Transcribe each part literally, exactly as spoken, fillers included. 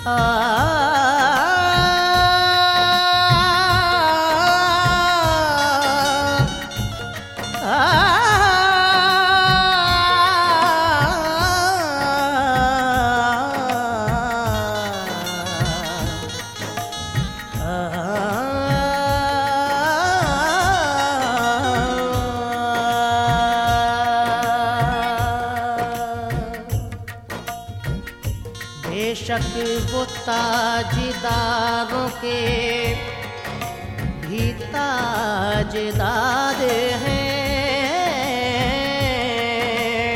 बेशक वो ताजदारों के भी ताजदार हैं,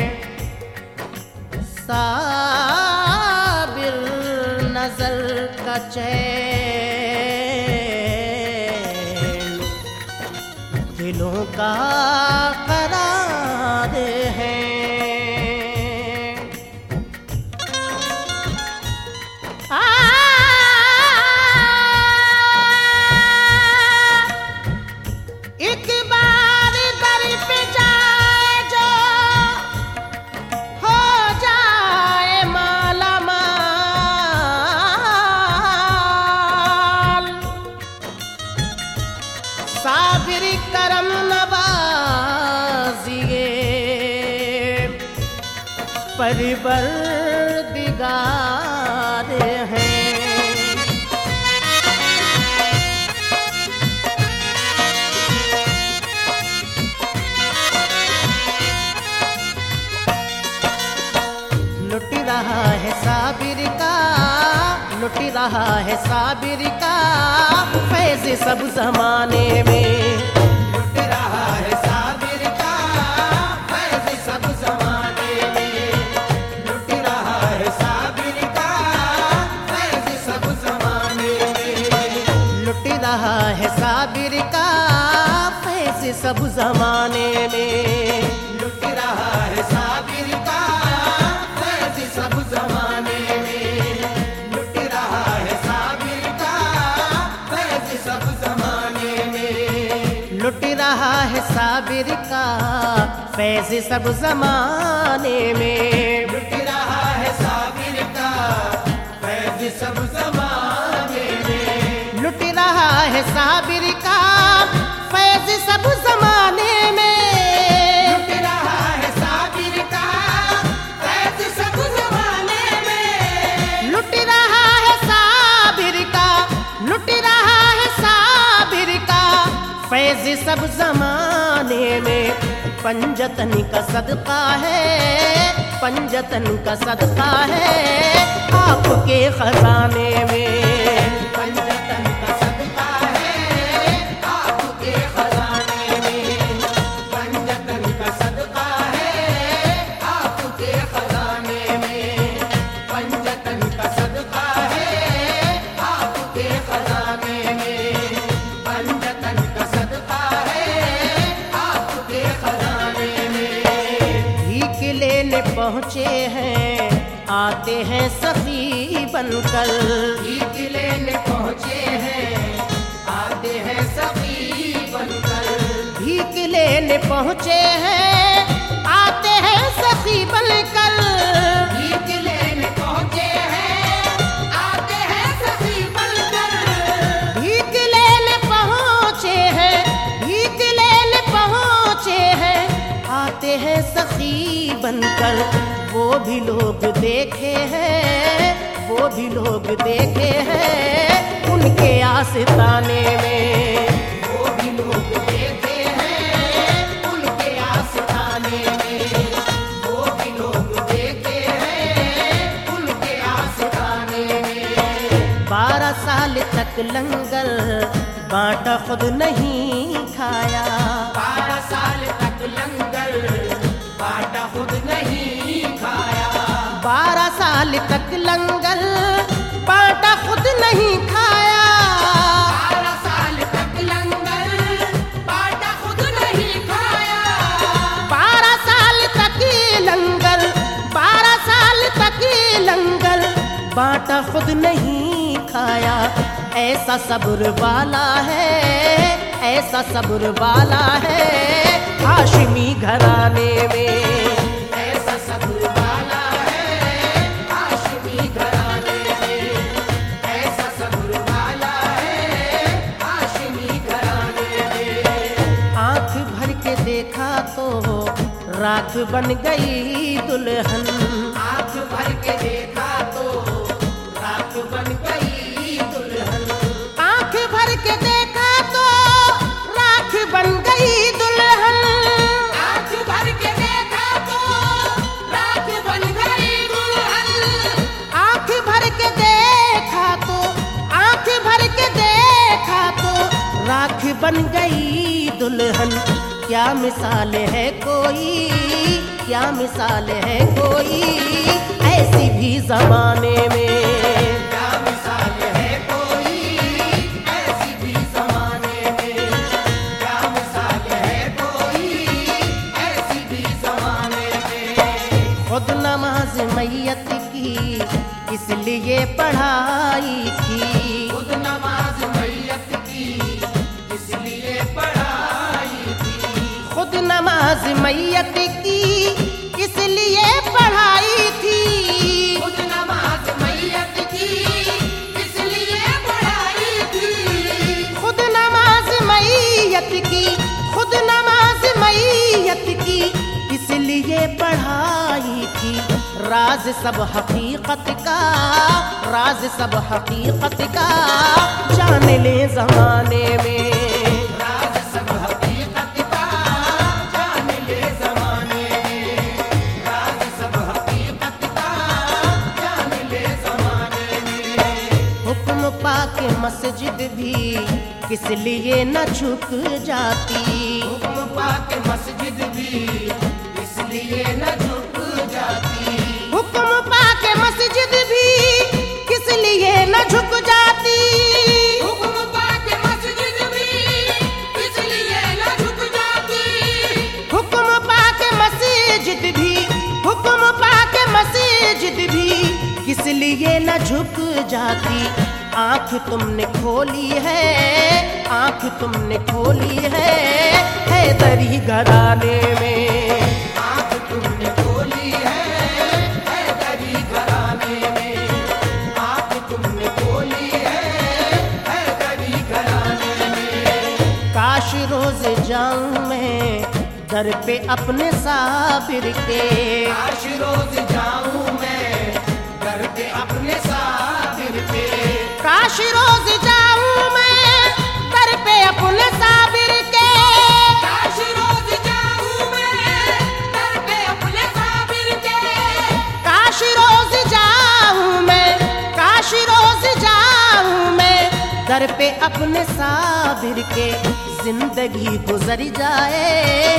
साबिर नजर का चैन दिलों का करार है। एक बार दर पे जाए जो हो जाए माला माल, साबिर करम नवाजिए परवरदिगार हैं। लुट रहा है साबिर का, लुट रहा है साबिर का फैज़ सब ज़माने में। लुट रहा है साबिर का फैज़ सब ज़माने में। लुट रहा है साबिर का फैज़ सब ज़माने में। लुट रहा है साबिर का फैज़ सब ज़माने में। लुट रहा है साबिर का फैज़ सब ज़माने में। लुट रहा है साबिर का फैज़ सब ज़माने में। लुट रहा है साबिर का फैज़ सब ज़माने में। लुट रहा है साबिर का फैज़ सब ज़माने में। लुट रहा है साबिर का फैज़ सब ज़माने में। लुट रहा है साबिर का फैज़ सब ज़माने में। लुट रहा है साबिर का, लुट रहा है साबिर का फैज़ सब ज़माने में। पंजतन का सदका है, पंजतन का सदका है आपके खजाने में। पंजतन का सदका है आपके खजाने में। पंजतन का सदका है आपके खजाने में। पंजतन का सदका है आपके खजाने में। पंजतन का सदका है आपके खजाने में। भीख लेने पहुँचे हैं आते हैं सखी बनकर। भीख लेने पहुँचे हैं आते हैं सखी बनकर। भीख लेने पहुँचे हैं आते हैं सखी बनकर। भीख लेने पहुँचे हैं आते हैं सखी बनकर। भीख लेने पहुँचे हैं, भीख लेने पहुँचे हैं आते हैं सखी बनकर। वो भी लोग देखे हैं, वो भी लोग देखे हैं उनके आस्ताने में। वो भी लोग देखे हैं उनके आस्ताने में। वो भी लोग देखे हैं उनके आस्ताने में। बारह साल तक लंगर बांटा खुद नहीं खाया। बारह साल तक लंगर बांटा खुद नहीं खाया। बारह साल तक लंगर बांटा खुद नहीं खाया। बारह साल तक लंगर बांटा खुद नहीं खाया। बारह साल तक लंगर, बारह साल तक लंगर बांटा खुद नहीं खाया। ऐसा सब्र वाला है, ऐसा सब्र वाला है हाशिमी घराने में। ऐसा सब्र वाला है हाशिमी घराने में। राख बन गई दुल्हन। आंख भर के देखा तो राख बन गई दुल्हन। आंख भर के देखा तो राख बन गई दुल्हन। आंख भर के देखा तो राख बन गई दुल्हन। आंख भर के देखा तो आंख भर के देखा तो राख बन गई दुल्हन। क्या मिसाल है कोई, क्या मिसाल है कोई ऐसी भी जमाने में। क्या मिसाल है कोई ऐसी भी जमाने में। क्या मिसाल है कोई ऐसी भी जमाने में। खुद नमाज मैयत की इसलिए पढ़ाई थी। खुद नमाज मैयत की इसलिए पढ़ाई थी। खुद नमाज मैयत की इसलिए पढ़ाई थी। खुद नमाज मैयत की इसलिए पढ़ाई थी। खुद नमाज मैयत की खुद नमाज मैयत की इसलिए पढ़ाई थी। राज सब हकीकत का, राज सब हकीकत का जान ले जमाने में। राज सब हकीकत का जान ले जमाने में। राज सब हकीकत का जान ले जमाने में। हुक्म पाके मस्जिद भी किस लिए न झुक जाती। हुक्म पाके मस्जिद भी इसलिए न झुक जाती। हुक्म पाके मस्जिद भी किस लिए न झुक जाती। हुक्म पाके मस्जिद भी इसलिए न झुक जाती। हुक्म पाके मस्जिद भी हुक्म पाके मस्जिद भी किस लिए न झुक जाती। आंख तुमने खोली है, आंख तुमने खोली है हैदरी घराने में। आंख तुमने खोली है हैदरी घराने में। आंख तुमने खोली है हैदरी घराने में। काश रोज जाऊं मैं दर पे अपने साबिर के। काश रोज जाऊं मैं घर पे अपने साबिर पे। काश रोज जाऊं मैं दर पे अपने साबिर के। काश रोज जाऊं मैं घर पे अपने साबिर के। काश रोज जाऊं मैं काश रोज जाऊं मैं दर पे अपने साबिर के। जिंदगी गुजर जाए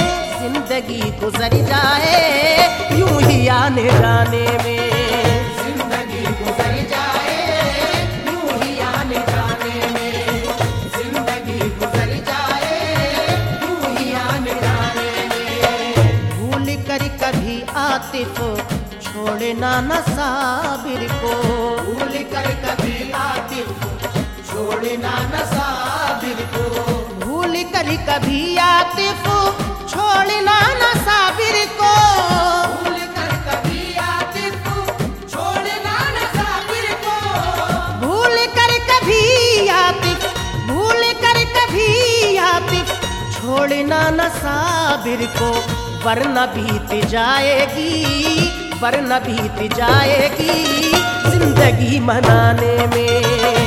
जिंदगी गुजर जाए यूं ही आने जाने में। जिंदगी गुजर जाए यूं ही आने जाने में। जिंदगी गुजर जाए यूं ही आने जाने में। भूल कर कभी आतिफ छोड़ना न साबिर को। भूल कर कभी आतिफ छोड़ना न साबिर को। भूल कर कभी आतिफ छोड़ना न साबिर को। भूल कर कभी आतिफ छोड़ना न साबिर को। भूल कर कभी आतिफ भूल कर कभी आतिफ छोड़ना न साबिर को। वरना बीत जाएगी वरना बीत जाएगी जिंदगी मनाने में।